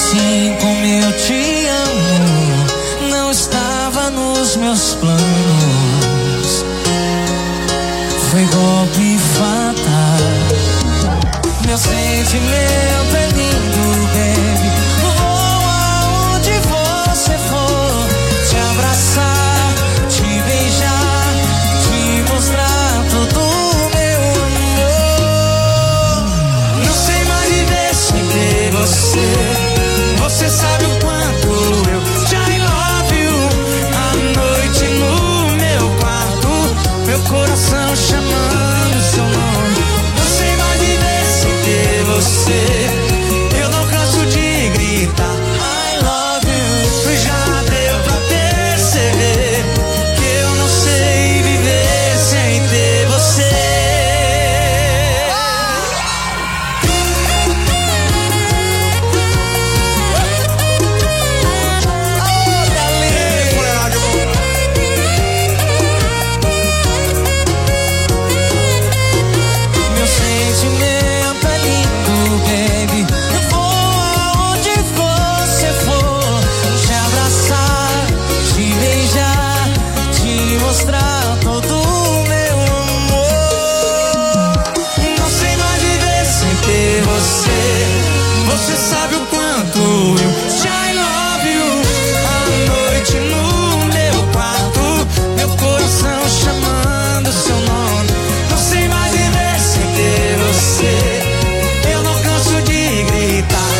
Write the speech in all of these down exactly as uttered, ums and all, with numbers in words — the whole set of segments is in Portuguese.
assim como eu te amo, não estava nos meus planos. Foi golpe fatal. Meu sentimento é lindo, baby. Vou aonde você for, te abraçar, te beijar, te mostrar todo o meu amor. Não sei mais viver sem ter você. Você sabe o quanto eu te love you. À noite no meu quarto, meu coração chamando seu nome. Não sei mais viver sem ter você. Eu não canso de gritar I love you. Já deu pra perceber que eu não sei viver sem ter você. Meu sentimento é lindo, baby. Vou aonde você for, te abraçar, te beijar, te mostrar todo o meu amor. Não sei mais viver sem ter você. Você sabe o quanto eu te love you. À noite no meu quarto, meu coração chamando seu nome. Não sei mais viver sem ter você. Eu não canso de gritar.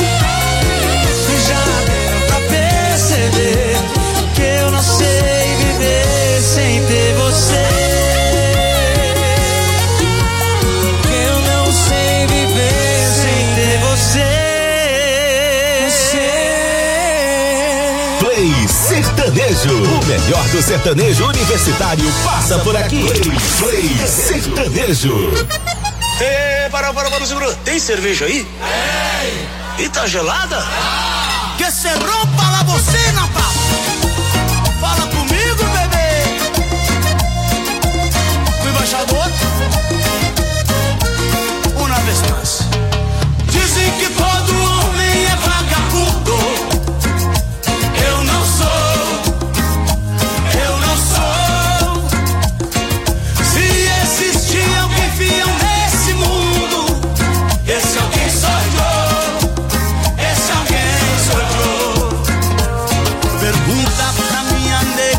Já deu pra perceber que eu não sei viver sem ter você. Que eu não sei viver sem ter você. Play Sertanejo. O melhor do sertanejo universitário passa por aqui. Play Sertanejo. Ê, para, para, para, segura. Tem cerveja aí? Tem. E tá gelada? Que se rompa la bocina, papo. Fala comigo, bebê. O embaixador. Uma vez mais. Dizem que todo homem é vagabundo. Eu não sou. Eu não sou. Se existir alguém fiel nesse mundo, esse alguém sou eu. Esse alguém sou eu. Pergunta pra minha negra.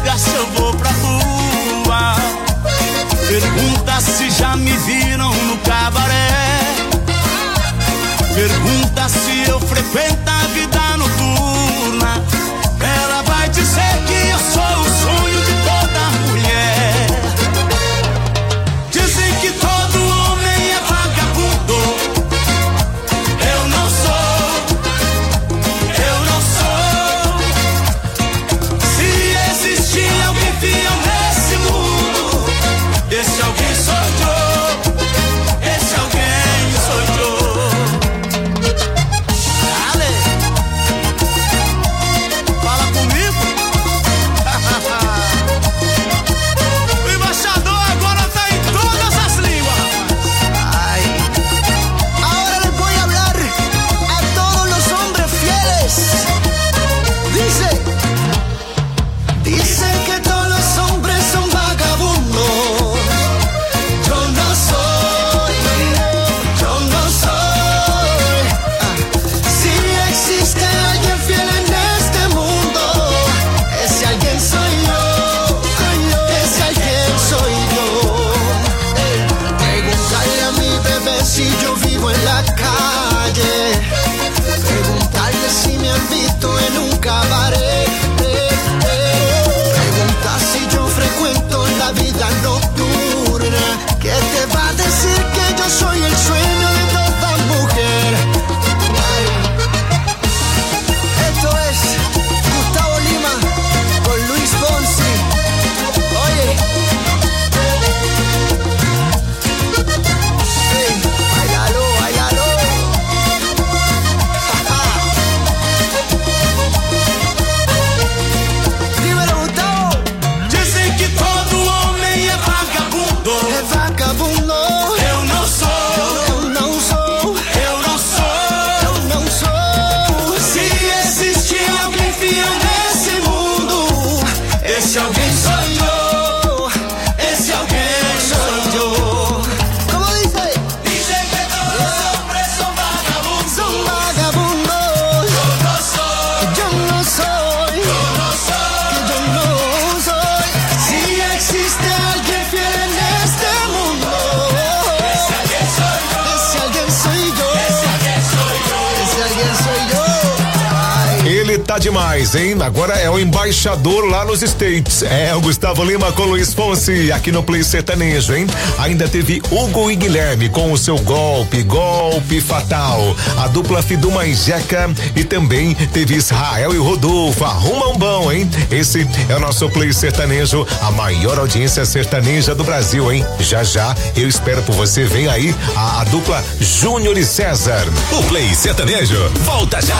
Ele tá demais, hein? Agora é o embaixador lá nos States. É o Gustavo Lima com Luiz Fonsi aqui no Play Sertanejo, hein? Ainda teve Hugo e Guilherme com o seu golpe, golpe fatal. A dupla Fiduma e Jeca e também teve Israel e Rodolfo. Arruma um bom, hein? Esse é o nosso Play Sertanejo, a maior audiência sertaneja do Brasil, hein? Já já eu espero por você. Vem aí a, a dupla Júnior e César. O Play Sertanejo volta já.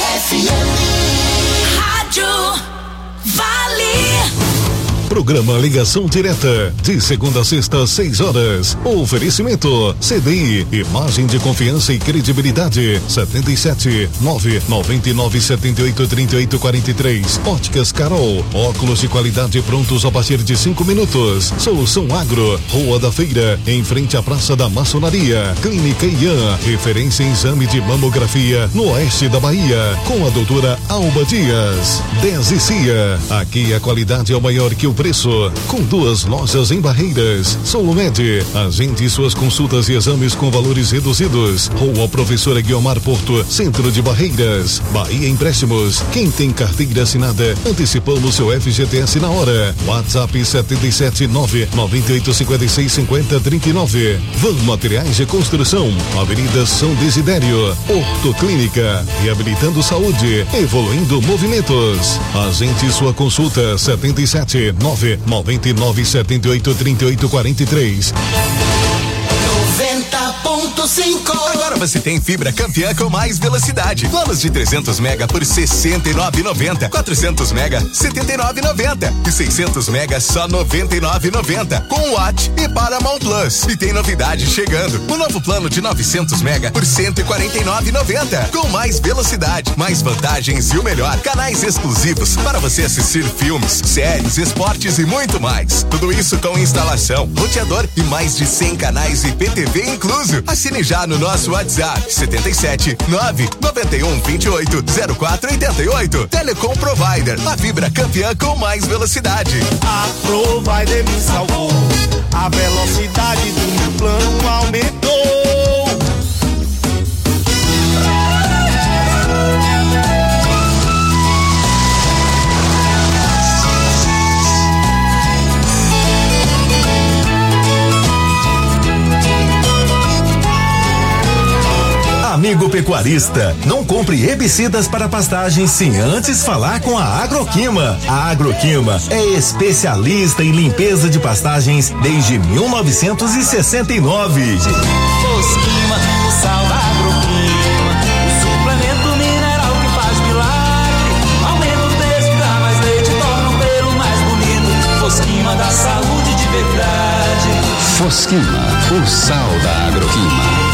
Rádio Vale. Programa Ligação Direta, de segunda a sexta, seis horas. Oferecimento C D I, imagem de confiança e credibilidade. setenta e sete, nove nove nove, sete oito, três oito quatro três. Óticas Carol, óculos de qualidade prontos a partir de cinco minutos. Solução Agro, Rua da Feira, em frente à Praça da Maçonaria. Clínica Ian, referência em exame de mamografia no oeste da Bahia, com a doutora Alba Dias. dez e Cia, aqui a qualidade é o maior que o preço, com duas lojas em Barreiras. Solumed, agende suas consultas e exames com valores reduzidos. Rua Professora Guiomar Porto, centro de Barreiras. Bahia Empréstimos, quem tem carteira assinada, antecipamos seu F G T S na hora. WhatsApp sete sete nove nove oito cinco seis cinco zero três nove. Van Materiais de Construção, Avenida São Desidério. Ortoclínica, reabilitando saúde, evoluindo movimentos. Agende sua consulta sete sete nove nove nove sete oito três oito quatro três. noventa ponto cinco. Agora você tem fibra campeã com mais velocidade. Planos de trezentos mega por sessenta e nove reais e noventa centavos. quatrocentos mega, setenta e nove reais e noventa centavos. E seiscentos mega, só noventa e nove reais e noventa centavos. Com Watt e Paramount Plus. E tem novidade chegando. O novo plano de novecentos mega por cento e quarenta e nove reais e noventa centavos. Com mais velocidade, mais vantagens e o melhor, canais exclusivos para você assistir filmes, séries, esportes e muito mais. Tudo isso com instalação, roteador e mais de cem canais e P T V incluso. Assine já no nosso WhatsApp setenta e sete, nove nove um, dois oito, zero quatro oito oito. Telecom Provider, a fibra campeã com mais velocidade. A Provider me salvou, a velocidade do meu plano aumentou. Amigo pecuarista, não compre herbicidas para pastagens sem antes falar com a Agroquima. A Agroquima é especialista em limpeza de pastagens desde mil novecentos e sessenta e nove. Fosquima, o sal da Agroquima, o suplemento mineral que faz milagre. Aumenta o peso, dá mais leite, torna o pelo mais bonito. Fosquima da saúde de verdade. Fosquima, o sal da Agroquima.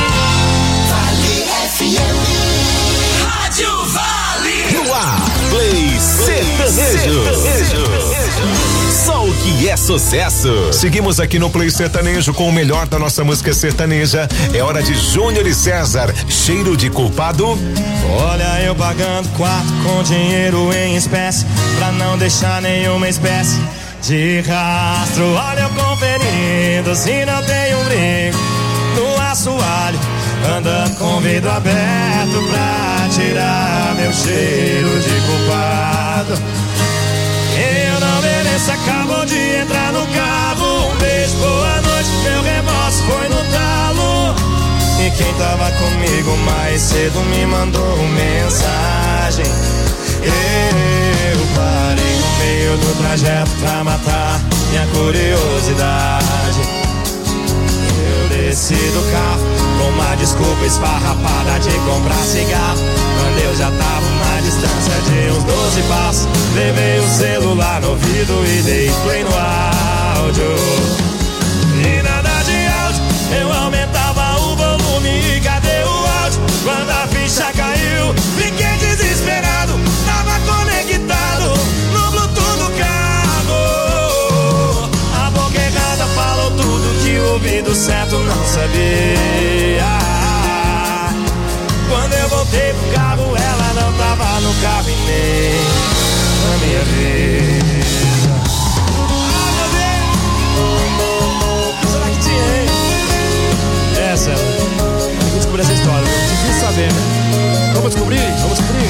Rádio Vale. No ar, Play Sertanejo. Só o que é sucesso. Seguimos aqui no Play Sertanejo com o melhor da nossa música sertaneja. É hora de Júnior e César. Cheiro de culpado. Olha eu pagando quarto com dinheiro em espécie, pra não deixar nenhuma espécie de rastro. Olha eu conferindo se não tem um brinco no assoalho, andando com o vidro aberto pra tirar meu cheiro de culpado. Eu não mereço, acabou de entrar no carro. Um beijo, boa noite, meu remorso foi no talo. E quem tava comigo mais cedo me mandou mensagem. Eu parei no meio do trajeto pra matar minha curiosidade. Desci do carro com uma desculpa esfarrapada de comprar cigarro, quando eu já tava na distância de uns doze passos. Levei o celular no ouvido e dei play no áudio. E nada de áudio, eu aumentava o volume e cadê o áudio? Quando a ficha caiu, fiquei desesperado, tava conectado no Bluetooth do carro. A boca errada falou tudo que o ouvido certo não sabia. Quando eu voltei pro carro, ela não tava no carro e nem na minha vida. Ah, meu Deus! Será que tinha, hein? Essa, eu descobri essa história, viu? Difícil saber, né? Vamos descobrir? cumprir, vamos cumprir.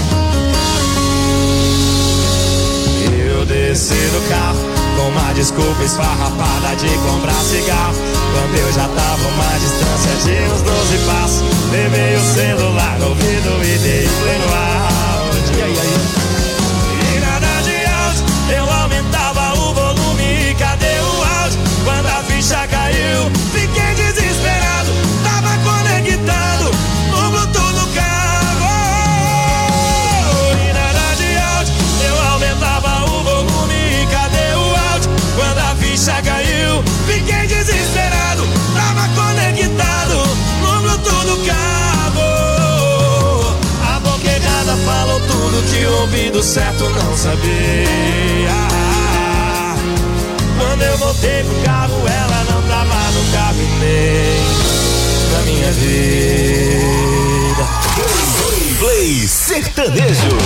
Eu desci do carro com uma desculpa esfarrapada de comprar cigarro. Quando eu já tava uma distância de uns doze passos, levei o celular no ouvido e dei play no áudio. E aí, aí? E nada de áudio, eu aumentava o volume e cadê o áudio? Quando a ficha caiu, fiquei desesperado, tava conectado no Bluetooth do carro. E nada de áudio, eu aumentava o volume e cadê o áudio? Quando a ficha caiu, fiquei desesperado, tava conectado no Bluetooth do carro. A boquejada falou tudo que o ouvido certo não sabia. Quando eu voltei pro carro, ela não tava no carro e nem na minha vida. Play Sertanejo.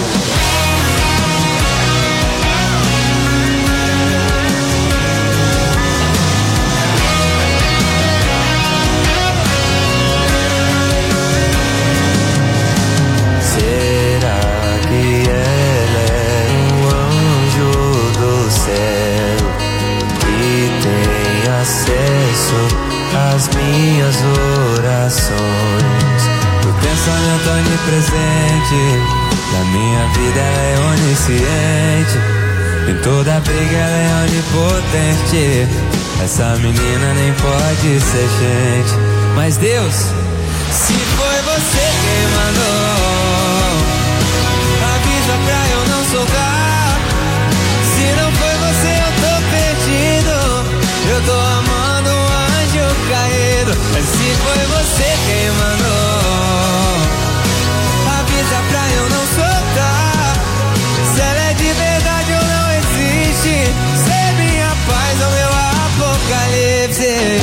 As minhas orações, o pensamento onipresente da minha vida, ela é onisciente. Em toda briga ela é onipotente. Essa menina nem pode ser gente. Mas Deus, se foi você quem mandou, avisa pra eu não soltar. Se não foi você eu tô perdido, eu tô amando um anjo caído. Mas se foi você quem mandou, avisa pra eu não soltar. Se ela é de verdade ou não existe, ser minha paz ou meu apocalipse.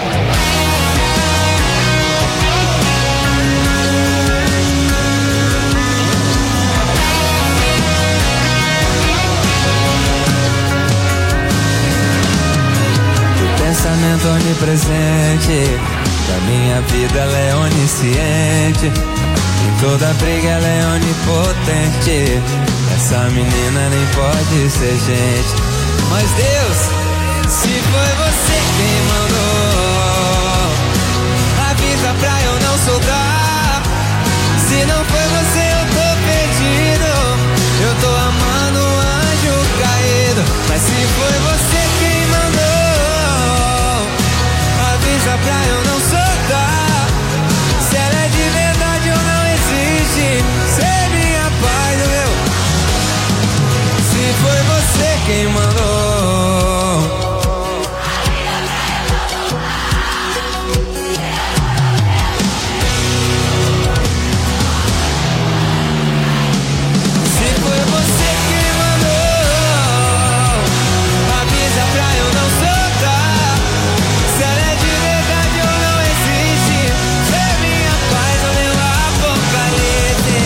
Pensamento onipresente da minha vida, ela é onisciente. Em toda briga ela é onipotente. Essa menina nem pode ser gente. Mas Deus, se foi você quem mandou, avisa pra eu não soltar. Se não foi você eu tô perdido, eu tô amando um anjo caído. Mas se foi você quem mandou, avisa pra eu não soltar. Se ela é de verdade ou não existe, ser minha paz, meu. Se foi você quem mandou, se foi você quem mandou, avisa pra eu não soltar. Se ela é de verdade ou não existe, ser minha paz ou meu apocalipse.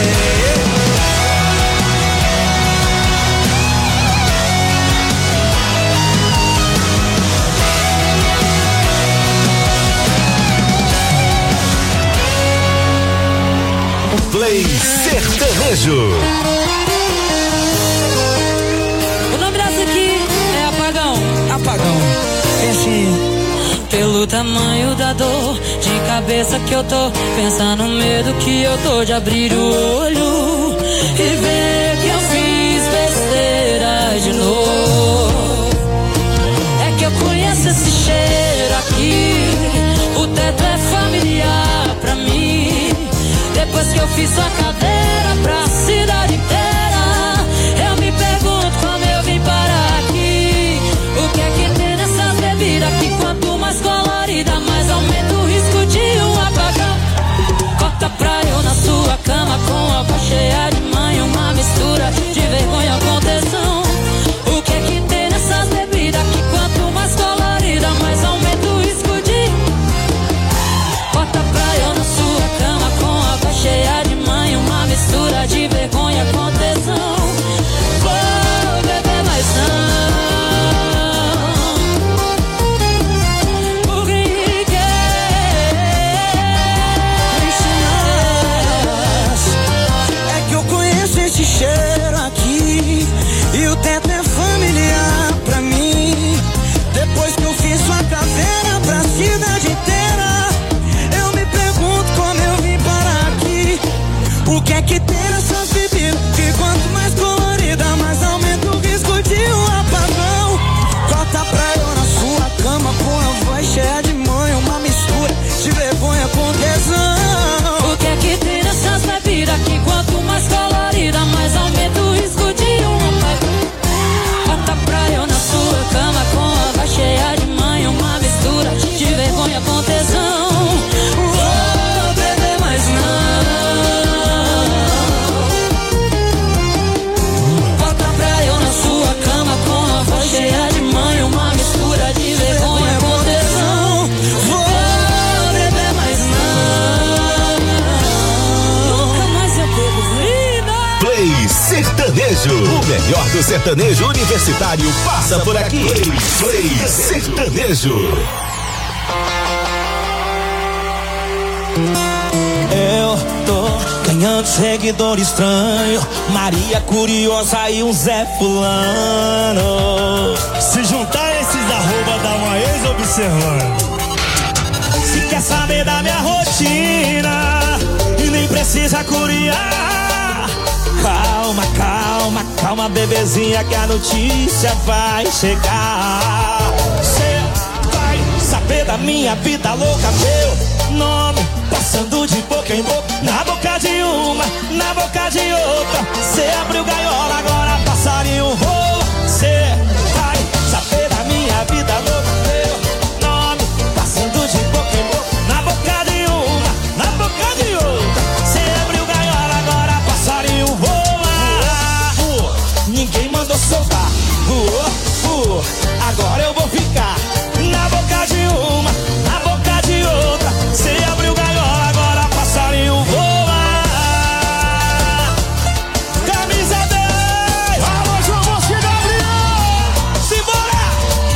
Play Sertanejo. O nome dessa aqui é Apagão. Apagão. Pense, pelo tamanho da dor de cabeça que eu tô, pensa no medo que eu tô de abrir o olho e ver que eu fiz besteira de novo. É que eu conheço esse cheiro aqui, o teto é familiar pra mim. Depois que eu fiz sua cadeira pra cidade inteira, eu me pergunto como eu vim parar aqui. O que é que tem nessas bebidas que quanto mais colorida, mais aumenta o risco de um apagão. Corta pra eu na sua cama com água cheia de manha, uma mistura de vergonha com tesão. O que é que tem nessas bebidas que quanto mais colorida, mais aumenta o risco de... Corta pra eu na sua cama com água cheia de manha, uma mistura esse cheiro aqui e o teto é familiar pra mim. Depois que eu fiz sua caveira pra cidade inteira, eu me pergunto como eu vim parar aqui. O que é que tem nessas bebidas? Que quanto mais colorida, mais aumenta o risco de um apagão. Corta pra eu na sua cama com a voz cheia de manha, uma mistura de vergonha com tesão. O que é que tem nessas bebidas? Que quanto mais colorida, mais aumenta o risco de um apagão. Corta pra eu na sua cama com a voz cheia de manha, uma mistura de vergonha com tesão. Vou beber mais não. Volta pra eu na sua cama com a voz cheia de manha, uma mistura de vergonha com tesão. Vou beber mais não. Nunca mais eu bebo vida. Play Sertanejo, o melhor do sertanejo universitário passa por aqui. Play, Play Sertanejo. Eu tô ganhando seguidor estranho, Maria curiosa e um Zé fulano. Se juntar esses arroba dá uma ex-observando. Se quer saber da minha rotina e nem precisa curiar, calma, calma, calma, bebezinha, que a notícia vai chegar. Cê vai saber da minha vida louca, meu nome passando de boca em boca, na boca de uma, na boca de outra. Cê abriu gaiola, agora passarinho voa. Cê vai saber da minha vida louca, meu nome passando de boca em boca, na boca de uma, na boca de outra. Cê abriu gaiola, agora passarinho voa. Ninguém mandou soltar, voou, voou. Agora eu vou ficar na boca de uma, na boca de outra. Cê abriu gaiola, agora passarinho voa. Camisa dez, alô João Bosco e Gabriel, simbora!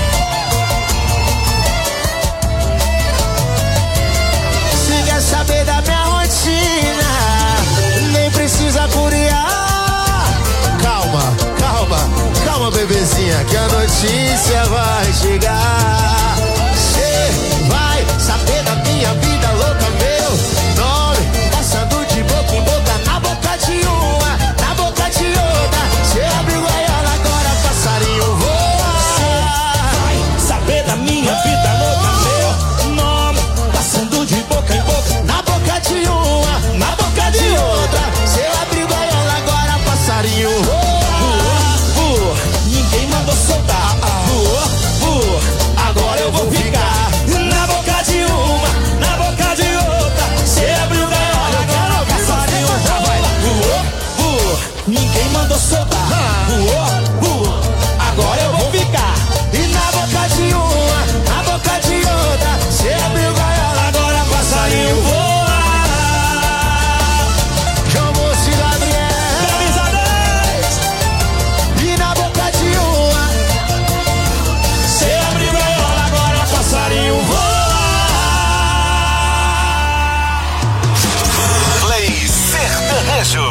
Se quer saber da minha rotina, nem precisa curiar. Calma, calma, calma, bebezinha, que a notícia vai chegar. Cê vai saber da minha vida louca, meu nome passando de boca em boca, na boca de uma, na boca de outra. Cê abriu gaiola, agora passarinho voa. Cê vai saber da minha vida louca, meu nome passando de boca em boca, Na boca de uma, na boca de outra. Cê abriu gaiola, agora passarinho voa. voa. Ninguém mandou soltar, voou, voou. Agora eu vou ficar na boca de uma, na boca de outra. Cê abriu gaiola, agora passarinho voa. Voou, voou. Ninguém mandou soltar, voou, voou. Agora eu vou ficar E na boca de uma, na boca de outra. Cê abriu gaiola, agora passarinho voa. João Bosco e Gabriel. Camisa dez, E na boca de uma. cê abriu gaiola, agora passarinho voa. Play Sertanejo.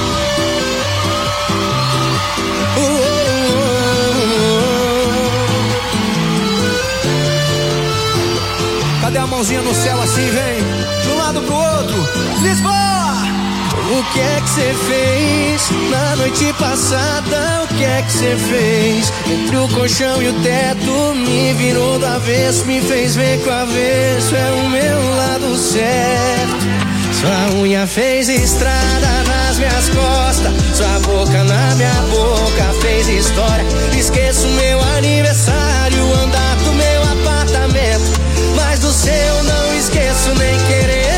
Cadê a mãozinha no céu assim, vem? De um lado pro outro, Lisboa! O que é que você fez na noite passada? O que é que você fez? Entre o colchão e o teto me virou do avesso, me fez ver que o avesso é o meu lado certo. Sua unha fez estrada nas minhas costas, sua boca na minha boca fez história. Esqueço meu aniversário, o andar do meu apartamento, mas do seu não esqueço nem querendo.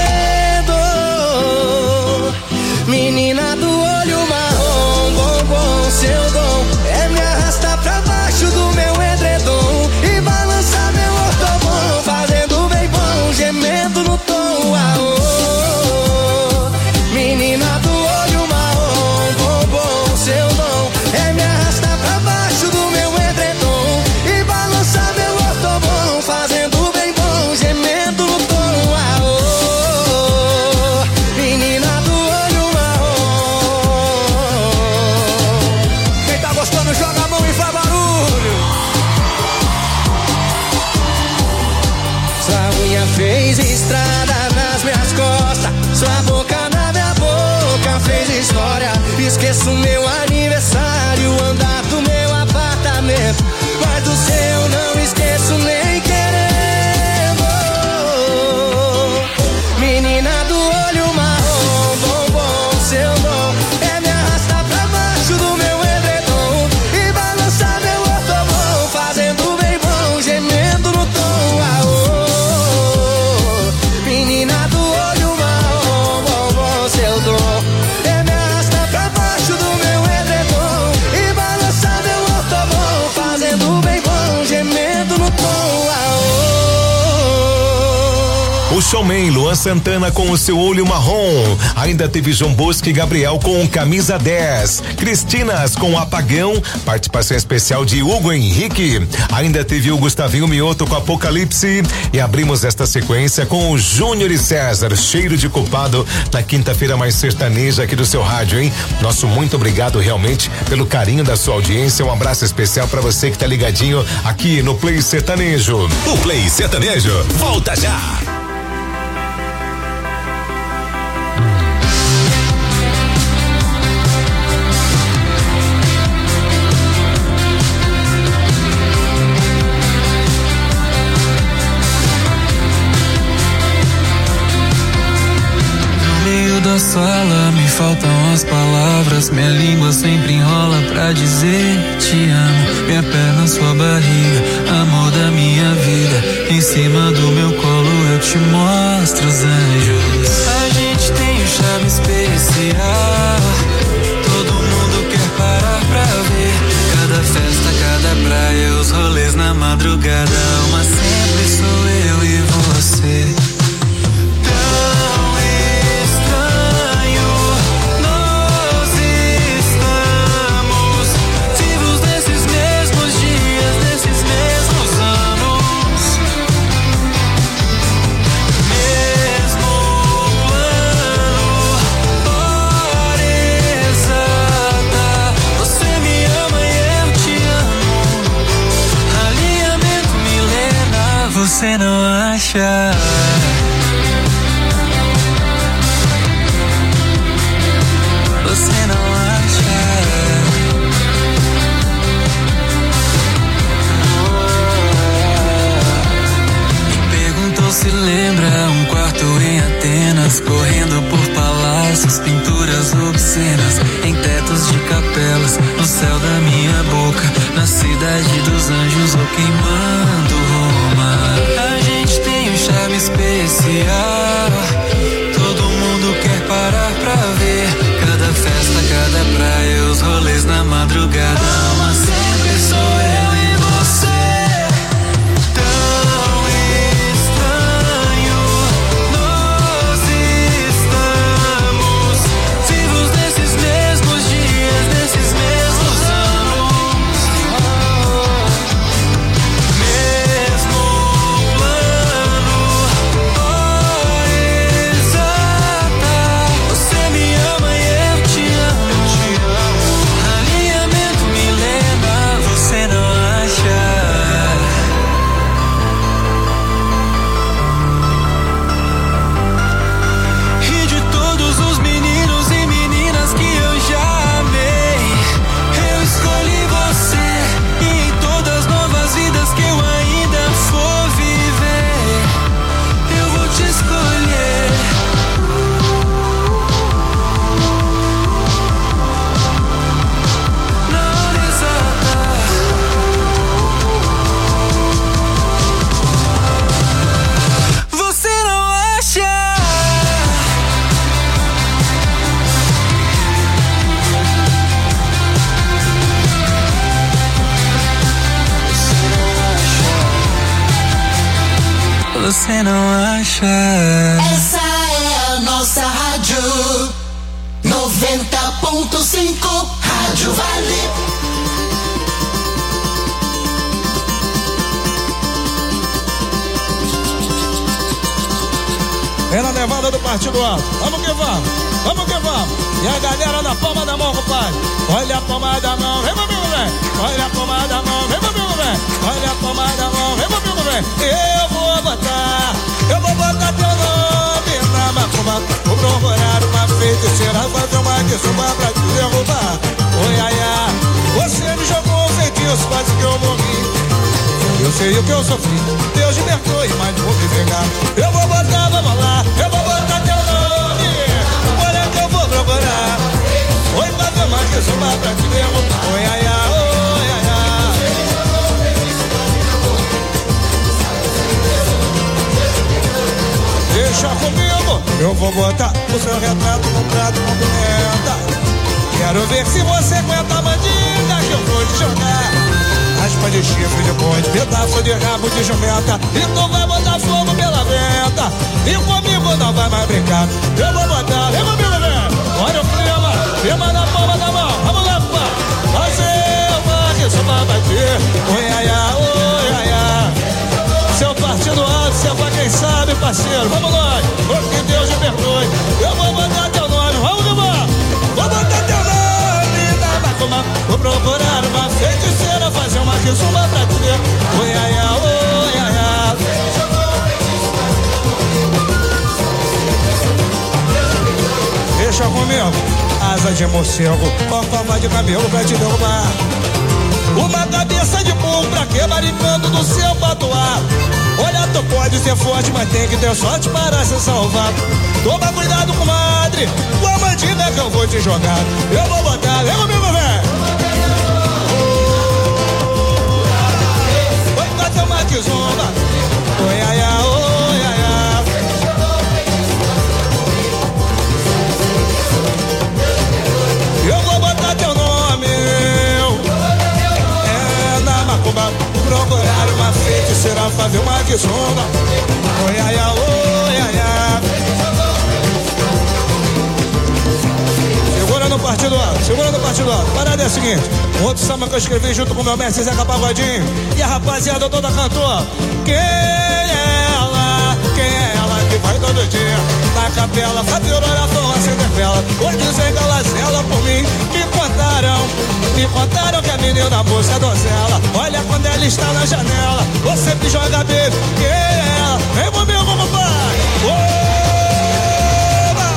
Menina do olho marrom, bom, bom, seu dom é me arrastar pra baixo do meu edredom e balançar meu ortobom, fazendo bem bom, gemendo no tom. Aô. Menina do olho marrom, bom, bom, seu dom é me arrastar pra baixo do meu edredom e balançar meu ortobom, fazendo bem bom, gemendo no tom. Aô. Menina do olho marrom. esqueço meu aniversário, o andar do meu apartamento, mas do seu não esqueço nem querendo. Menina do olho marrom, bombom, seu dom é me arrastar pra baixo do meu edredom e balançar meu ortobom, fazendo bem bom, gemendo no tom. Aô, menina do olho marrom, bombom, seu dom é me arrastar pra baixo do meu edredom e balançar meu ortobom, fazendo bem bom, gemendo no tom. Aô. O showman Luan Santana com o seu olho marrom. Ainda teve João Bosco e Gabriel com camisa dez. Cristinas com apagão. Participação especial de Hugo Henrique. Ainda teve o Gustavinho Mioto com Apocalipse. E abrimos esta sequência com o Júnior e César, Cheiro de Culpado, na quinta-feira mais sertaneja aqui do seu rádio, hein? Nosso muito obrigado realmente pelo carinho da sua audiência. Um abraço especial pra você que tá ligadinho aqui no Play Sertanejo. O Play Sertanejo volta já. Da sala me faltam as palavras, minha língua sempre enrola pra dizer te amo. Minha perna, sua barriga, amor da minha vida, em cima do meu colo eu te mostro os anjos. A gente tem um charme especial, todo mundo quer parar pra ver. Cada festa, cada praia, os rolês na madrugada, uma sempre sou eu e você. Você não acha? Você não acha? Me perguntou se lembra um quarto em Atenas, correndo por palácios, pinturas obscenas, em tetos de capelas, no céu da minha boca, na cidade dos anjos ou queimando Roma. A gente tem um charme especial, todo mundo quer parar pra ver. Cada festa, cada praia, os rolês na madrugada, mas sempre sou eu e você. Tão estranho nós estamos, vivos nesses mesmos dias, nesses mesmos anos. Mesmo plano, hora exata, você me ama e eu te amo. Alinhamento milena, você não acha? E de todos os meninos e meninas que eu já amei, eu escolhi você. E em todas novas vidas que eu ainda for viver, eu vou te escolher. Na hora exata. Você não acha? Você não acha? Essa é a nossa rádio noventa ponto cinco, Rádio Vale. É na levada do Partido Alto. Vamos que vamos, vamos que vamos. E a galera na palma da mão, compadre. Olha a palma da mão, vem comigo, velho. Olha a palma da mão, vem comigo, velho. Olha a palma da mão, vem comigo, velho. Eu vou botar, eu vou botar teu nome na macumba. Vou procurar uma vez feiticeira fazer uma desumba pra te derrubar. Oi, ai, ai, você me jogou um feitiço, quase que eu morri. Eu sei o que eu sofri, Deus me perdoe, mas vou me vingar. Eu vou botar, vamos lá, eu vou botar teu nome. Olha que eu vou procurar. Oi, fazer uma desumba pra te derrubar. Oi, ai, ai, oi, ai, ai. Deixa comigo, eu vou botar o seu retrato no prato com pimenta. Quero ver se você aguenta a mandinga que eu vou te jogar. Aspa de chifre de bonde, pedaço de rabo de jumenta. E tu vai botar fogo pela venta. E comigo não vai mais brincar. Eu vou botar, vem comigo, velho. Olha o clima, clima na palma da mão. Vamos lá, pá. Fazer uma que só vai bater. Oi, ai, ai, oi, ai, ai. Seu partido alto, seu pra quem sabe, parceiro. Vamos lá, porque Deus me perdoe. Eu vou botar teu nome, vamos que vamos. Vou botar teu nome na macumba. Vou procurar uma feiticeira, fazer uma quizumba pra te ver. Oi, ai, ai, oi, ai, ai. Deixa comigo, asa de morcego, com forma de cabelo pra te derrubar. Uma cabeça de burro pra quebrar encanto do seu patuar. Olha, tu pode ser forte, mas tem que ter sorte para se salvar. Toma cuidado, comadre, com a mandinga que eu vou te jogar. Eu vou botar, vem comigo, velho. Oi, bota uma quizumba. Oi, ai, ai, oi, ai, ai. Eu vou botar teu nome. É na macumba. Procurar uma feiticeira, fazer uma quizumba. Oi, ai, ai, oi, ai, ai. Segura no partido alto, segura no partido alto. Parada é a seguinte: um outro samba que eu escrevi junto com o meu mestre Zeca Pagodinho. E a rapaziada toda cantou. Quem é ela? Quem é ela que vai todo dia na capela fazer oração, acender vela? Hoje dizem que ela zela por mim. Me contaram, me contaram que a menina moça é donzela. Olha quando ela está na janela, você que joga beijo. Quem é ela? Vem comigo, papai. Oba!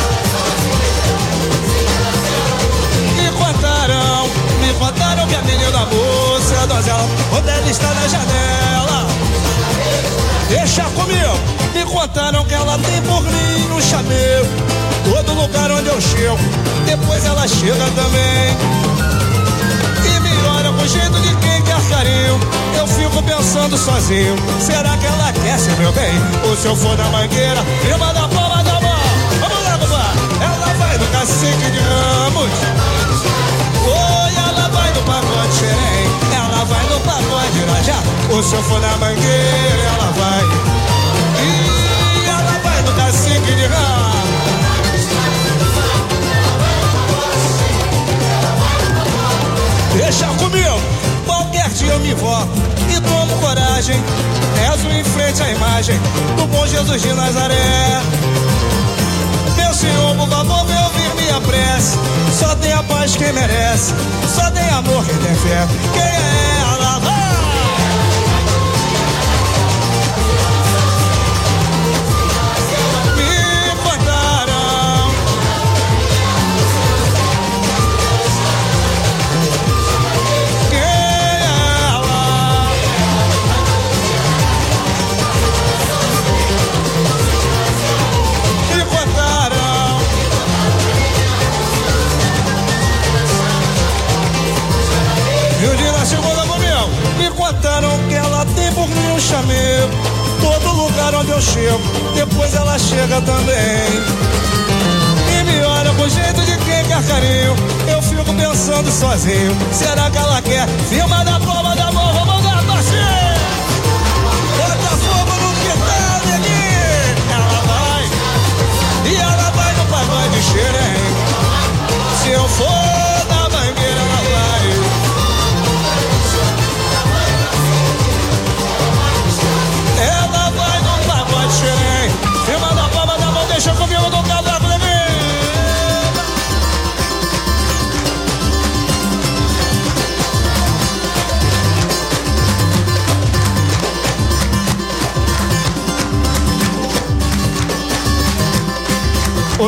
Me contaram, me contaram que a menina moça é donzela. Quando ela está na janela, deixa comigo. Me contaram que ela tem por mim um chamego. Todo lugar onde eu chego, depois ela chega também. E me olha com jeito de quem quer carinho. Eu fico pensando sozinho, será que ela quer ser meu bem? Ou se eu for da mangueira, prima da palma da mão. Vamos lá, papai. Ela vai no cacique de Ramos. Oi, ela vai no pagode xerém. Ela vai no pagode Irajá. Ou se eu for da mangueira, ela vai. E ela vai no cacique de Ramos. Deixa comigo, qualquer dia eu me volto e tomo coragem. Rezo em frente à imagem do bom Jesus de Nazaré. Meu Senhor, por favor, vem ouvir minha prece. Só tem a paz quem merece, só tem amor quem tem fé. Quem é ela? Vai! Contaram que ela tem por mim um chamego. Todo lugar onde eu chego, depois ela chega também. E me olha com jeito de quem quer carinho. Eu fico pensando sozinho, será que ela quer? Firma da palma da mão, vamos lá, parceiro. Bota fogo no quintal, neguinho. Ela vai, e ela vai no pagode xerém. Se eu for da mangueira, ela vai. Ela vai no pagode xerém. Firma da palma da mão, deixa comigo no cavaco, neguinho.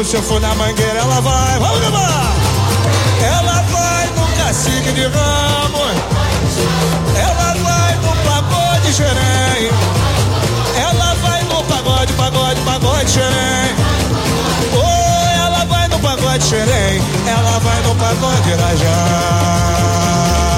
se eu for na mangueira, ela vai. Vamos levar! Ela vai no cacique de Ramos. Ela vai no pagode xerém. Ela vai no pagode, pagode, pagode xerém. Oh, ela vai no pagode xerém. Ela vai no pagode Irajá.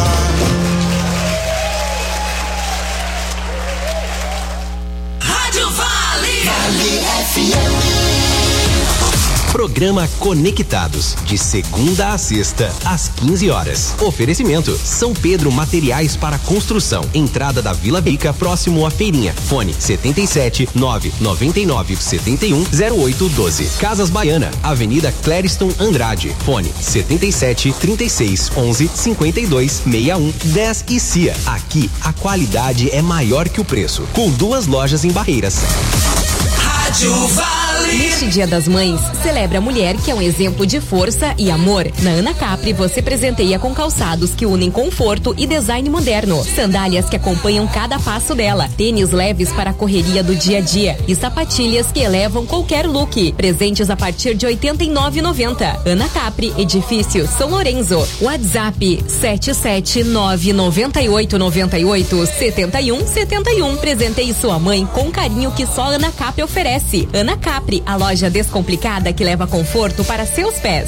Vale F M. Programa Conectados, de segunda a sexta, às quinze horas. Oferecimento: São Pedro Materiais para Construção. Entrada da Vila Bica, próximo à Feirinha. Fone: setenta e sete, nove noventa e nove, setenta e um, zero oito doze. Casas Baiana, Avenida Clériston Andrade. Fone: setenta e sete, trinta e seis, onze, cinquenta e dois, sessenta e um, dez e C I A. Aqui, a qualidade é maior que o preço. Com duas lojas em Barreiras. Rádio Vale. Neste Dia das Mães, celebre a mulher que é um exemplo de força e amor. Na Ana Capri, você presenteia com calçados que unem conforto e design moderno, sandálias que acompanham cada passo dela, tênis leves para a correria do dia a dia e sapatilhas que elevam qualquer look. Presentes a partir de oitenta e nove reais e noventa centavos. Ana Capri, Edifício São Lourenço. WhatsApp sete sete nove nove oito nove oito sete um sete um. Presenteie sua mãe com carinho que só Ana Capri oferece. Ana Capri, a loja descomplicada que leva conforto para seus pés.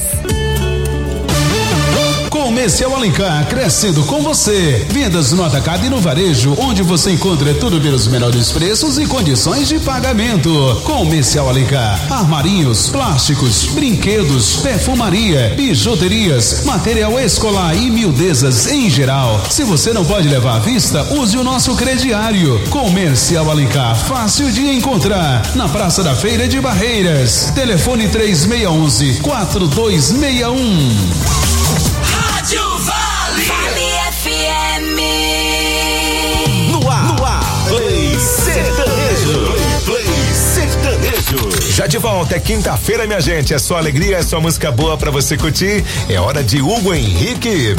Comercial Alencar, crescendo com você. Vendas no atacado e no varejo, onde você encontra tudo pelos menores preços e condições de pagamento. Comercial Alencar, armarinhos, plásticos, brinquedos, perfumaria, bijuterias, material escolar e miudezas em geral. Se você não pode levar à vista, use o nosso crediário. Comercial Alencar, fácil de encontrar, na Praça da Feira de Barreiras. Telefone três seis um um, quatro dois seis um. Rádio Vale. Vale F M. No ar, no ar, Play Sertanejo. Play Sertanejo. Já de volta, é quinta-feira, minha gente. É só alegria, é só música boa pra você curtir. É hora de Hugo Henrique.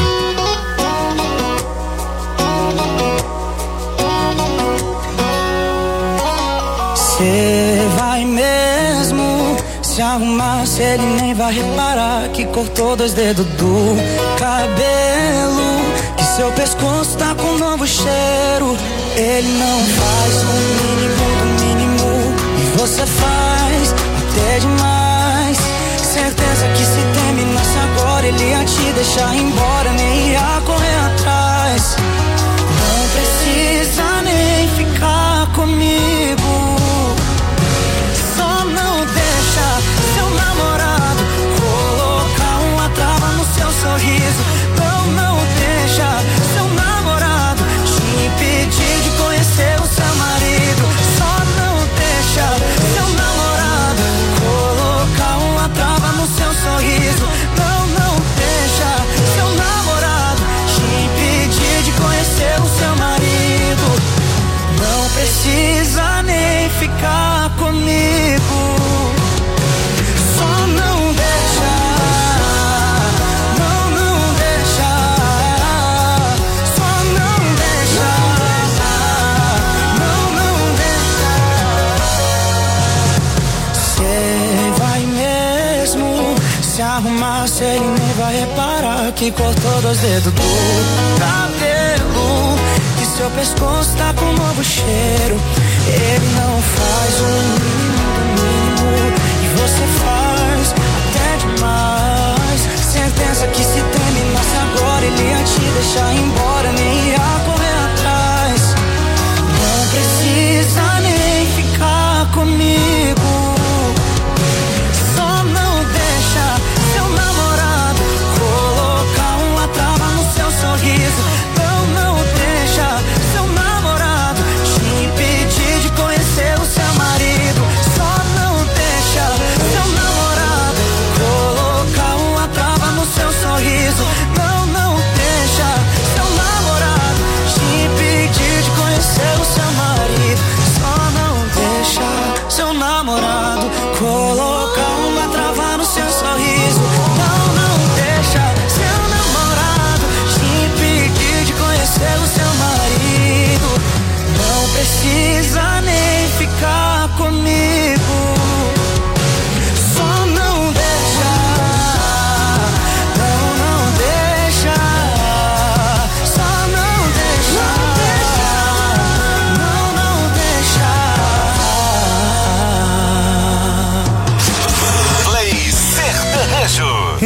Cê vai mesmo se arrumar, se ele nem vai reparar que cortou dois dedos do cabelo, que seu pescoço tá com um novo cheiro. Ele não faz o mínimo do mínimo e você faz até demais. Certeza que se terminasse agora ele ia te deixar embora, nem ia correr atrás. Não precisa nem ficar comigo. Só não deixa seu namorado colocar uma trava no seu sorriso. Não, não deixa seu namorado te impedir de conhecer o seu marido. Só não deixa seu namorado colocar uma trava no seu sorriso. Não, não deixa seu namorado te impedir de conhecer o seu marido. Não precisa nem ficar comigo. Só não deixa, não, não deixa. Só não deixa, não, não deixa. Cê vai mesmo se arrumar, cê nem vai reparar que cortou dois dedos do cabelo, que seu pescoço tá com um novo cheiro. Ele não faz o mínimo e você faz até demais. Certeza que se terminasse agora ele ia te deixar embora, nem ia correr atrás. Não precisa nem ficar comigo. Só não deixa seu namorado colocar uma trava no seu sorriso. Não, não deixa seu namorado te impedir de conhecer o seu marido. Só não deixa seu namorado colocar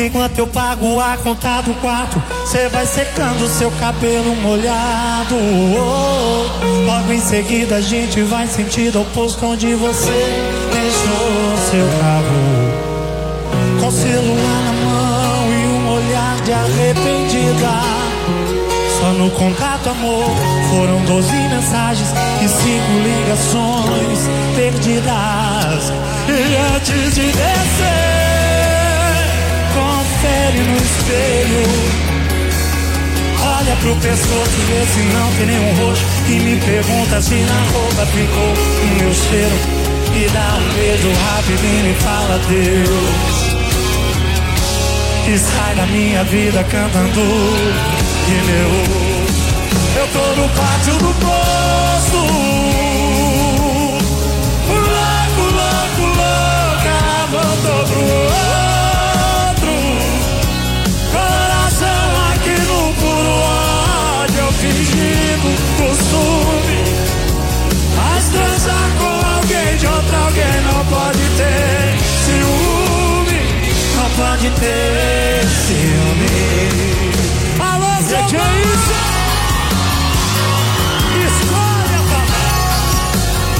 Enquanto eu pago a conta do quarto, cê vai secando seu cabelo molhado. Oh, oh. Logo em seguida a gente vai sentido oposto onde você deixou seu carro, com o celular na mão e um olhar de arrependida. Só no contato, amor, foram doze mensagens e cinco ligações perdidas. E antes de descer, confere no espelho, olha pro pescoço, vê se não tem nenhum roxo, e me pergunta se na roupa ficou o meu cheiro, e dá um beijo rapidinho e fala Deus, e sai da minha vida cantando pneu. Eu tô no pátio do posto, louco, louco, louca, voltou pro outro. Coração aqui no puro ódio, eu fingindo costume. Mas transar com alguém de outro alguém não pode ter ciúme, não pode ter ciúme. Alô, seu D J, escolha, papai.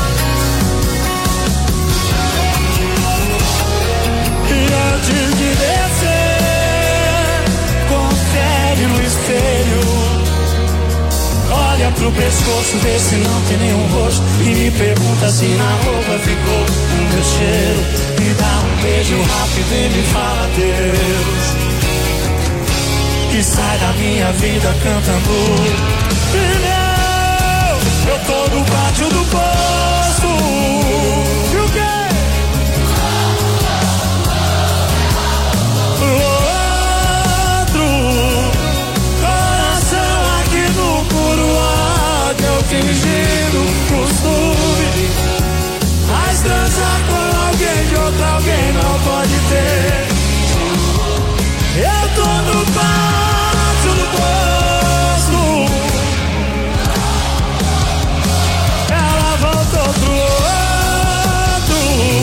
E antes de descer, confere no espelho, olha pro pescoço, vê se não tem nenhum rosto, e me pergunta se na roupa ficou o meu cheiro, e dá um beijo rápido e me fala Deus, e sai da minha vida cantando pneu. Eu tô no pátio do posto, e o quê? Outro coração aqui no puro ódio, eu fingindo costume. Mas transar com alguém de outro alguém não pode ter. Eu tô no pátio do posto, ela voltou pro outro.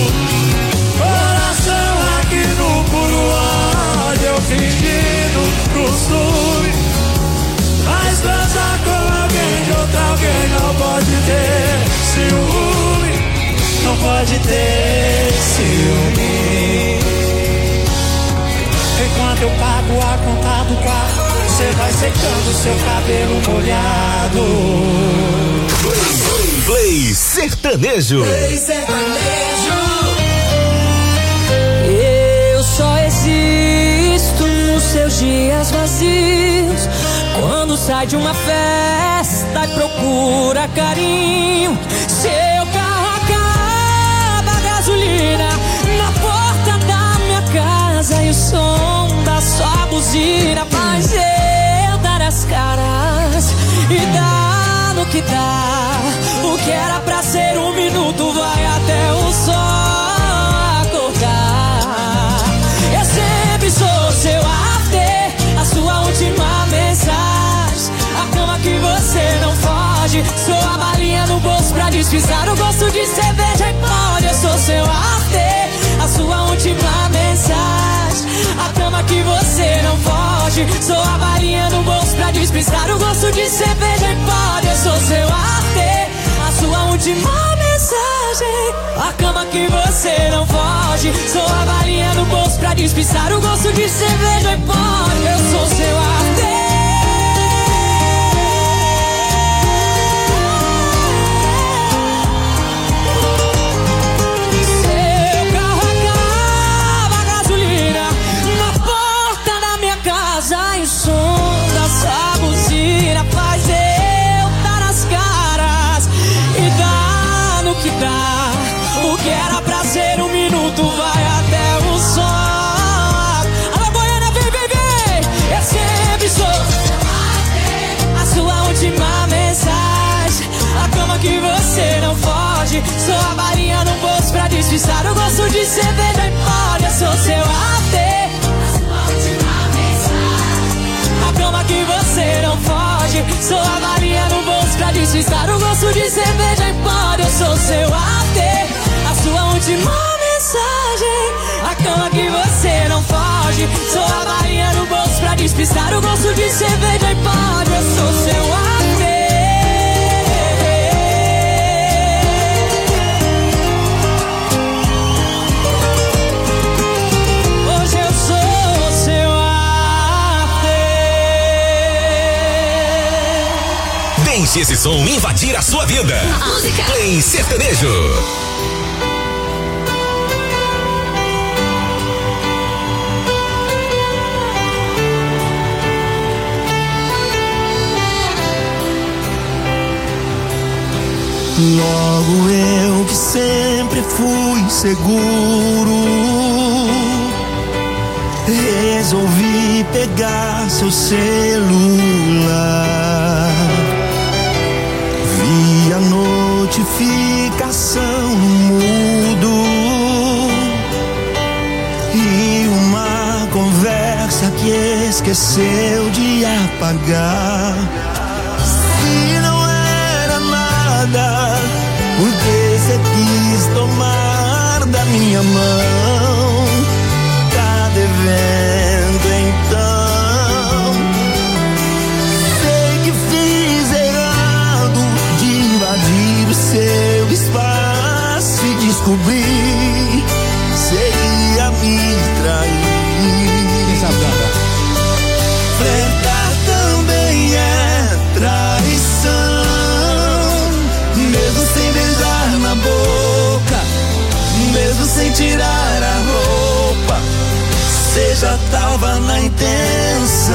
Coração aqui no puro ódio, eu fingindo costume. Mas transar com alguém de outro alguém não pode ter ciúme, não pode ter ciúme. Enquanto eu pago a conta do carro, você vai secando seu cabelo molhado. Play, play sertanejo. Play sertanejo. Eu só existo nos seus dias vazios, quando sai de uma festa e procura carinho. Seu carro acaba a gasolina na porta da minha casa e o som da sua buzina faz eu dar as caras e dar no que dá. O que era pra ser um minuto vai até o sol acordar. Eu sempre sou seu after, a sua última mensagem, a cama que você não foge. Sou a balinha no bolso pra despisar o gosto de cerveja e pode. Eu sou seu after, a sua última mensagem, a cama que você não foge. Sou a balinha no bolso pra despisar o gosto de cerveja e pode. Eu sou seu after, a sua última mensagem, a cama que você não foge. Sou a balinha no bolso pra despisar o gosto de cerveja e pode. Eu sou seu after. E o som dessa buzina faz eu dar as caras e dar no que dá. O que era pra ser um minuto vai até o sol. Alô, Goiânia, vem, vem, vem. Eu sempre sou a sua última mensagem, a cama que você não foge. Sou a balinha no bolso pra despisar o gosto de cerveja e pode. Eu sou seu after, cama que você não foge. Sou a balinha no bolso pra despisar o gosto de cerveja e pode. Eu sou seu after, a sua última mensagem, a cama que você não foge. noite. Sou a bainha no bolso pra despistar o gosto de cerveja e pode. Eu sou seu ave. Hoje eu sou seu ave. Deixe esse som invadir a sua vida. Música Play Sertanejo. Logo eu que sempre fui seguro, resolvi pegar seu celular. Vi a notificação no mudo e uma conversa que esqueceu de apagar. Se não era nada, porque cê quis tomar da minha mão? Tá devendo então. Sei que fiz errado de invadir o seu espaço e descobrir seria me trair. Quem sabe cantar? Flertar também é traição. Mesmo sem beijar na boca, mesmo sem tirar a roupa, cê já tava na intenção.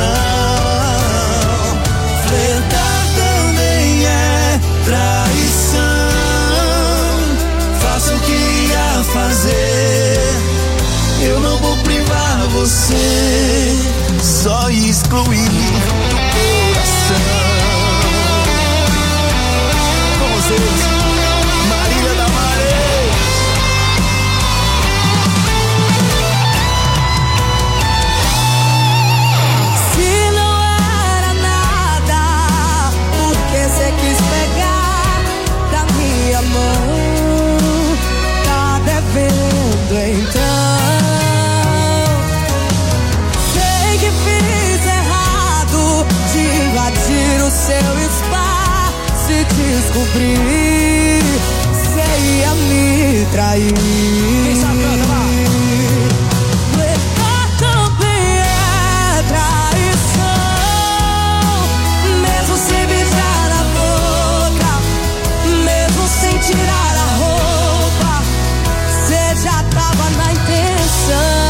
Flertar também é traição. Faça o que ia fazer, eu não vou privar você, só excluir do coração. Marília da Maré. Se não era nada, porque cê quis pegar da minha mão? Tá devendo então. Sei que fiz errado de invadir o seu espaço e descobrir, cê ia me trair. Quem sabe canta lá? Flertar também é traição. Mesmo sem beijar na boca, mesmo sem tirar a roupa, cê já tava na intenção.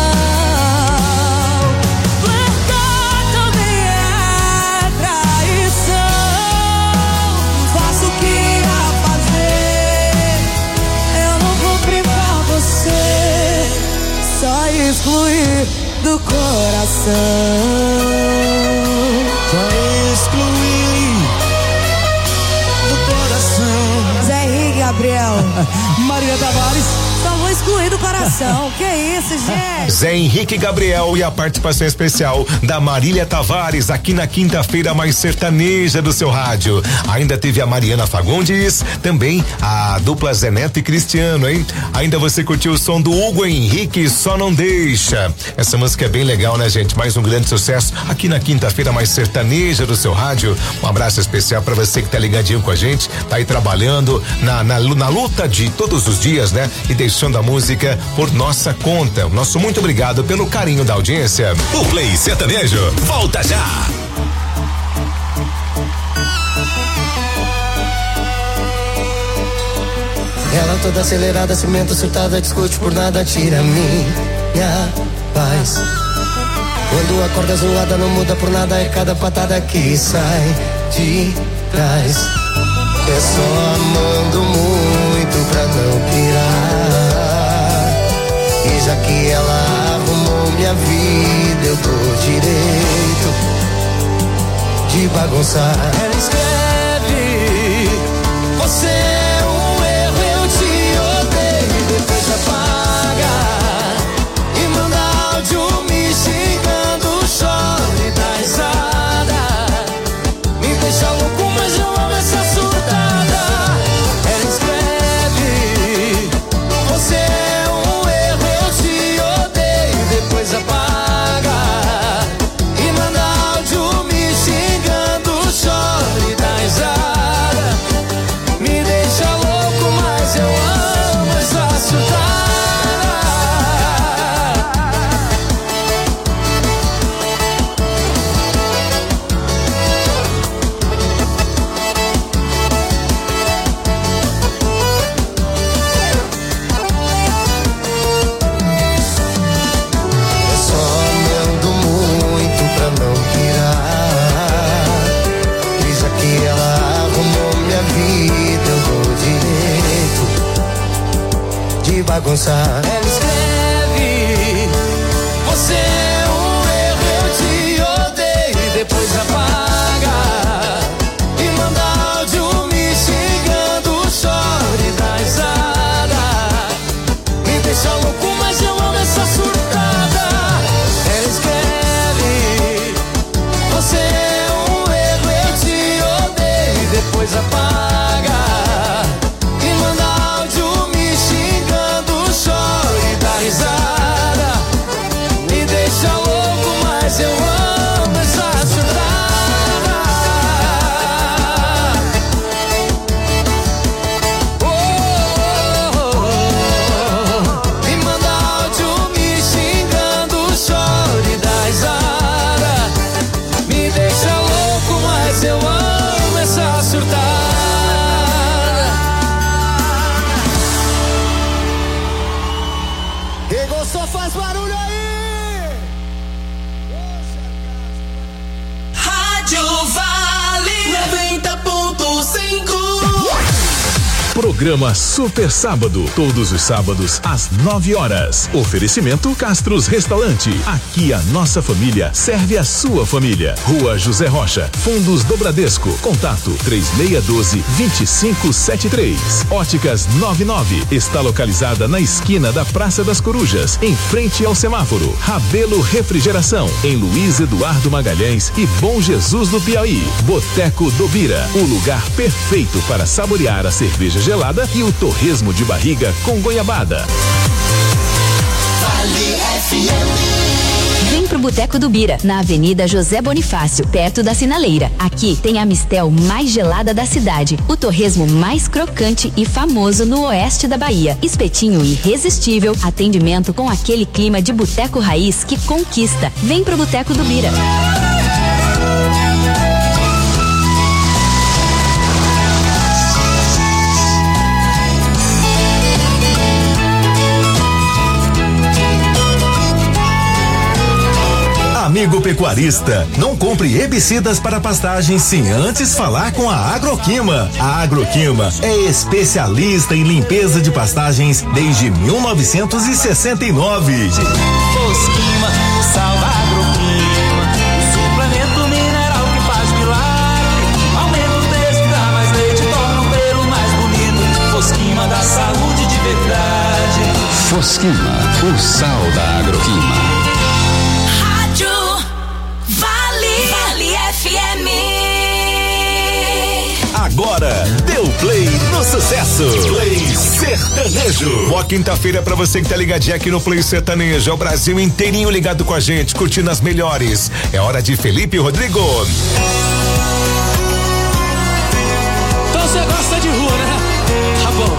Só excluir do coração. Só excluir do coração. Zé Henrique Gabriel. Marília Tavares. Só vou excluir do coração. Que isso, gente? Zé Henrique Gabriel e a participação especial da Marília Tavares aqui na quinta-feira mais sertaneja do seu rádio. Ainda teve a Mariana Fagundes, também a dupla Zé Neto e Cristiano, hein? Ainda você curtiu o som do Hugo Henrique, Só Não Deixa. Essa música é bem legal, né, gente? Mais um grande sucesso aqui na quinta-feira mais sertaneja do seu rádio. Um abraço especial para você que tá ligadinho com a gente, tá aí trabalhando na, na, na luta de todos os dias, né? E deixando a música por nossa conta. Nosso muito obrigado pelo carinho da audiência. O Play Sertanejo volta já. Ela toda acelerada, cimento surtada, discute por nada, tira minha paz. Quando acorda zoada, não muda por nada, é cada patada que sai de trás. É só amando muito pra não pirar. E já que ela arrumou minha vida, eu dou direito de bagunçar. Ela escreve: você é um erro, eu te odeio. Depois apaga e manda áudio me xingando, chora e dá risada. Me deixa louco, mas eu amo essa surtada. Ela escreve: você é um erro, eu te odeio. Depois apaga bagunçar. Ela escreve: você é um erro, eu te odeio. E depois apaga e manda áudio me xingando, chora e dá risada. Me deixa louco, mas eu amo essa surtada. Ela escreve: você é um erro, eu te odeio. E depois apaga e manda áudio me xingando, chora e dá risada. Me deixa louco, mas eu amo essa surtada. Oh, oh, oh. Me manda áudio me xingando, chora e dá risada. Me deixa louco, mas eu amo essa surtada. Quem gostou faz barulho aí! Rádio Vale noventa ponto cinco. Programa Super Sábado, todos os sábados às nove horas. Oferecimento Castros Restaurante. Aqui a nossa família serve a sua família. Rua José Rocha, Fundos do Bradesco. Contato três seis um dois, dois cinco sete três. Óticas noventa e nove está localizada na esquina da Praça das Corujas, em frente ao semáforo. Rabelo Refrigeração, em Luiz Eduardo Magalhães e Bom Jesus do Piauí. Boteco do Bira, o lugar perfeito para saborear a cerveja gelada e o torresmo de barriga com goiabada. Vale F M. Vem pro Boteco do Bira, na Avenida José Bonifácio, perto da Sinaleira. Aqui tem a mistel mais gelada da cidade, o torresmo mais crocante e famoso no oeste da Bahia. Espetinho irresistível, atendimento com aquele clima de boteco raiz que conquista. Vem pro Boteco do Bira. Amigo pecuarista, não compre herbicidas para pastagem sem antes falar com a Agroquima. A Agroquima é especialista em limpeza de pastagens desde mil novecentos e sessenta e nove. Fosquima, o sal da Agroquima, o suplemento mineral que faz milagre. Aumenta o texto, dá mais leite, torna o pelo mais bonito. Fosquima da saúde de verdade. Fosquima, o sal da Agroquima. Agora, deu play no sucesso. Play Sertanejo. Boa quinta-feira pra você que tá ligadinho aqui no Play Sertanejo. É o Brasil inteirinho ligado com a gente, curtindo as melhores. É hora de Felipe Rodrigo. Então você gosta de rua, né? Tá bom.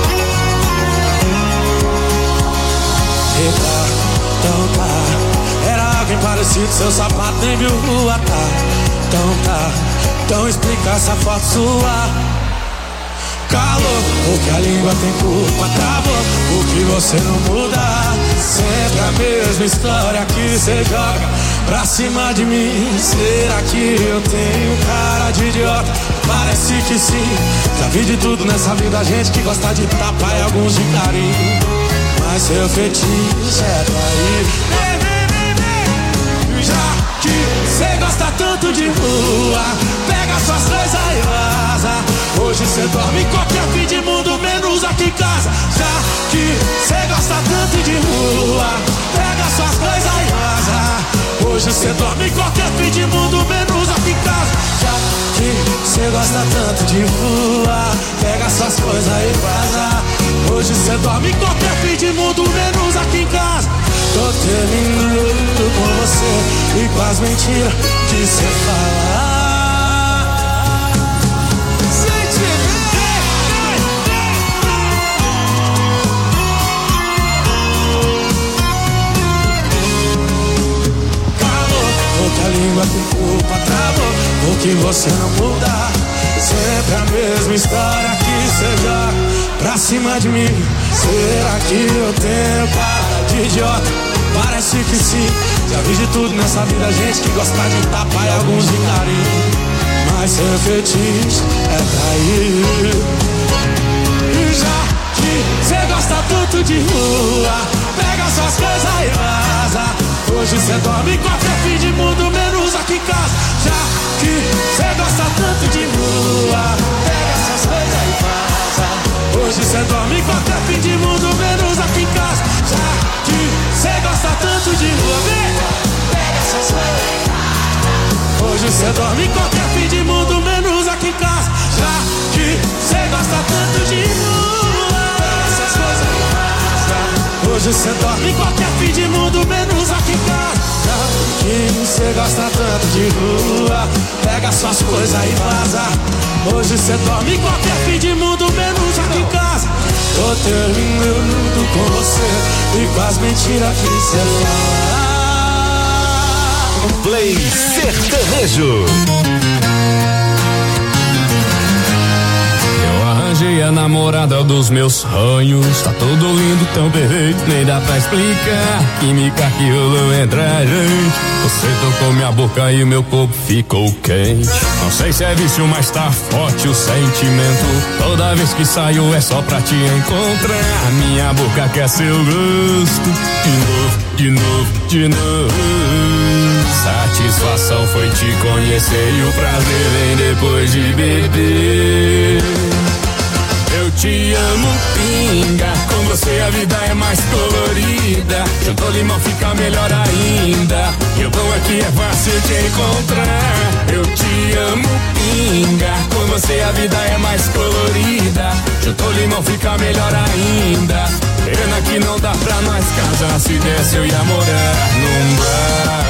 Eita, então tá. Era alguém parecido, seu sapato nem viu rua, tá? Então tá. Então explica essa foto sua. Calor, porque a língua tem culpa, tá bom? Porque você não muda. Sempre a mesma história que você joga pra cima de mim. Será que eu tenho cara de idiota? Parece que sim. Já vi de tudo nessa vida, gente que gosta de tapa e alguns de carinho. Mas seu fetiche é trair. Já que cê gosta tanto de rua, pega suas coisas e vaza. Hoje cê dorme em qualquer fim de mundo, menos aqui em casa. Já que cê gosta tanto de rua, pega suas coisas e vaza. Hoje cê dorme em qualquer fim de mundo, menos aqui em casa. Já que cê gosta tanto de rua, pega suas coisas e vaza. Hoje cê dorme em qualquer fim de mundo, menos aqui em casa. Tô terminando com você e com as mentiras que cê fala. Calou, porque a língua tem culpa, travou, porque você não muda. Sempre a mesma história que cê joga pra cima de mim. Será que eu tenho cara de idiota? Parece que sim. Já vi de tudo nessa vida, gente que gosta de tapa e alguns de carinho. Mas seu fetiche é trair. Já que que cê gosta tanto de rua, pega suas coisas e vaza. Hoje cê dorme em qualquer fim de mundo, menos aqui em casa. Já que cê gosta tanto de rua, pega suas coisas e vaza. Hoje cê dorme em qualquer fim de mundo, menos aqui em casa. Já que cê gosta tanto de rua, vem, pega suas coisas e vaza. Hoje cê dorme em qualquer fim de mundo, menos aqui em casa. Já que cê gosta tanto de rua, pega suas coisas e vaza. Hoje cê dorme em qualquer fim de mundo, menos aqui em casa. Que cê gosta tanto de rua, pega suas coisas e vaza. Hoje cê dorme em qualquer fim de mundo, menos aqui em casa. Tô terminando com você e com as mentiras que cê fala. Play Sertanejo. Arranjei a namorada dos meus sonhos. Tá tudo lindo, tão perfeito, nem dá pra explicar. Química que rolou entre a gente. Você tocou minha boca e meu corpo ficou quente. Não sei se é vício, mas tá forte o sentimento. Toda vez que saio é só pra te encontrar. Minha boca quer seu gosto. De novo, de novo, de novo. Satisfação foi te conhecer e o prazer vem depois de beber. Eu te amo, pinga. Com você a vida é mais colorida. Juntou limão, fica melhor ainda. E o bom é que é fácil te encontrar. Eu te amo, pinga. Com você a vida é mais colorida. Juntou limão, fica melhor ainda. Pena que não dá pra nós casar. Se desse eu ia morar num bar.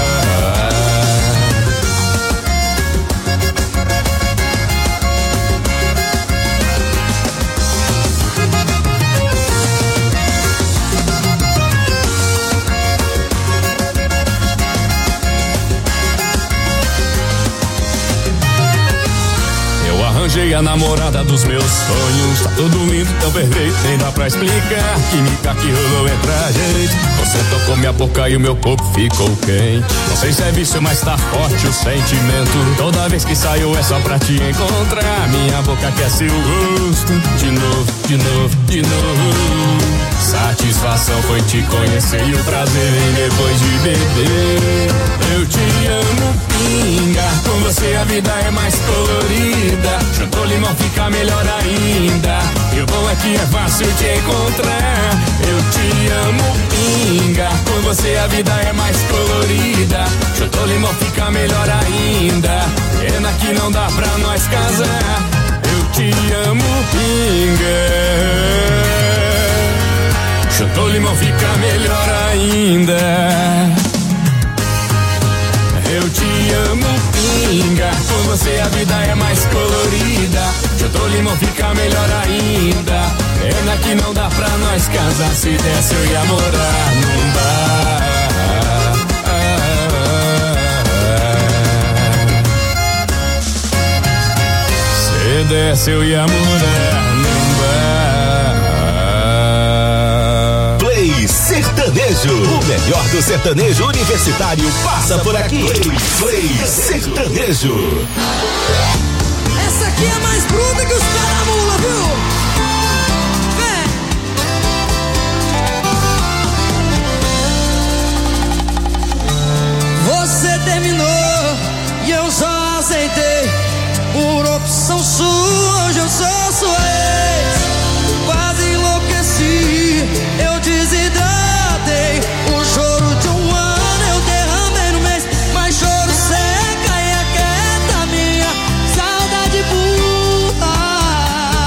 Arranjei a namorada dos meus sonhos. Tá tudo lindo, tão perfeito, nem dá pra explicar. Química que rolou entre a gente. Você tocou minha boca e o meu corpo ficou quente. Não sei se é vício, mas tá forte o sentimento. Toda vez que saio é só pra te encontrar. Minha boca quer seu gosto. De novo, de novo, de novo. Satisfação foi te conhecer e o prazer vem depois de beber. Eu te amo, pinga. Com você a vida é mais colorida. Juntou limão, fica melhor ainda. E o bom é que é fácil te encontrar. Eu te amo, pinga. Com você a vida é mais colorida. Juntou limão, fica melhor ainda. Pena que não dá pra nós casar. Eu te amo, pinga. Juntou limão, fica melhor ainda. Eu te amo, pinga. Com você a vida é mais colorida. Juntou limão, fica melhor ainda. Pena que não dá pra nós casar. Se desse eu ia morar num bar. Se desse eu ia morar num bar. Play Sertanejo. O melhor do sertanejo universitário passa por aqui. Play Sertanejo. Essa aqui é mais bruta que os caramula, viu? Vem! Você terminou e eu só aceitei. Por opção sua, hoje eu sou sua ex. Quase enlouqueci, eu desidratei. O choro de um ano eu derramei no mês. Mas choro seca e aquieta minha saudade burra.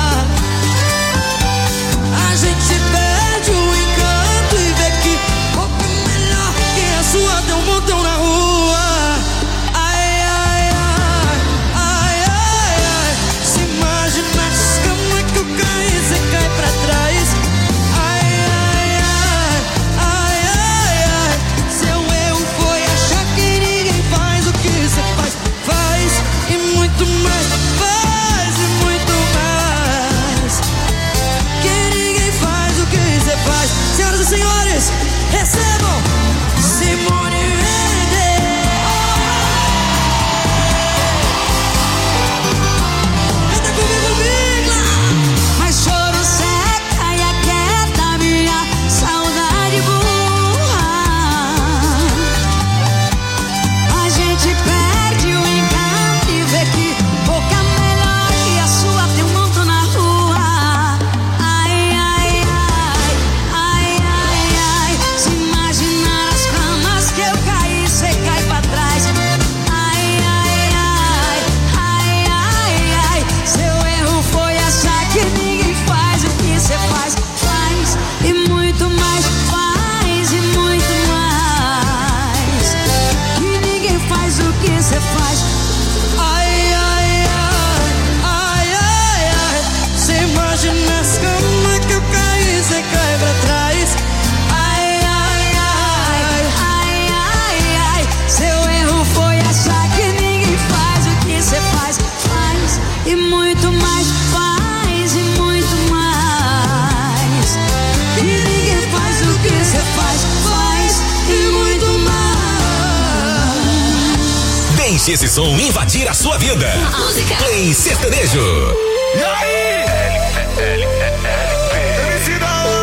Deixe esse som invadir a sua vida. Música. Play Sertanejo. E aí? L, L, L,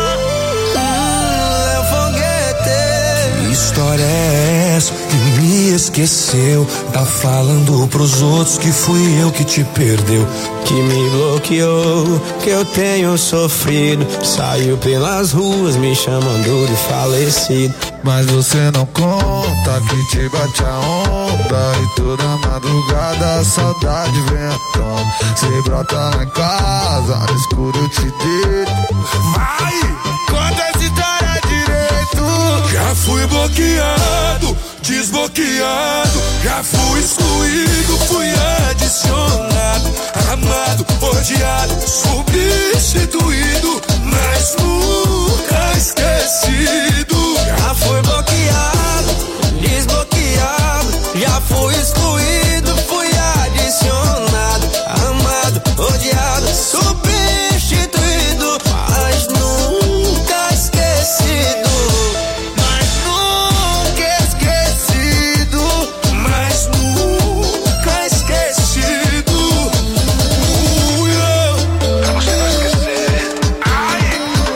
Que história é essa que me esqueceu? Tá falando pros outros que fui eu que te perdeu, que me bloqueou, que eu tenho sofrido. Saiu pelas ruas me chamando de falecido. Mas você não conta que te bate a onda e toda madrugada a saudade vem à tona. Você brota lá em casa, no escuro eu te deito. Vai, conta essa história direito. Já fui bloqueado, desbloqueado, já fui excluído, fui adicionado, amado, odiado, substituído, mas nunca esquecido. Já fui bloqueado, desbloqueado, já fui excluído, fui adicionado, amado, odiado, substituído, mas nunca esquecido. Mas nunca esquecido, mas nunca esquecido. Uh, yeah. Pra você não esquecer. Ai,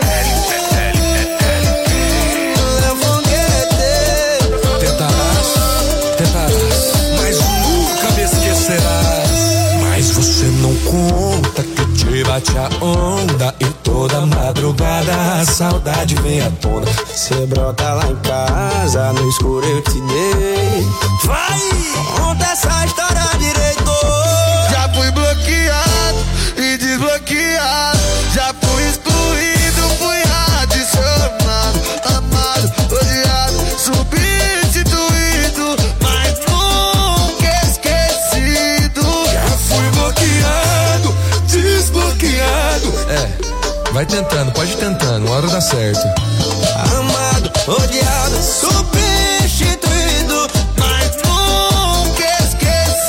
você não conta que eu te bate a onda e toda madrugada a saudade vem à tona. Cê brota lá em casa, no escuro eu te dei. Vai, conta essa história direito. Já fui bloqueado e desbloqueado, já fui excluído, fui adicionado, amado, odiado, substituído, mas nunca esquecido. Já fui bloqueado, desbloqueado. É, vai tentando, pode ir tentando, uma hora dá certo. Amado, odiado, substituído.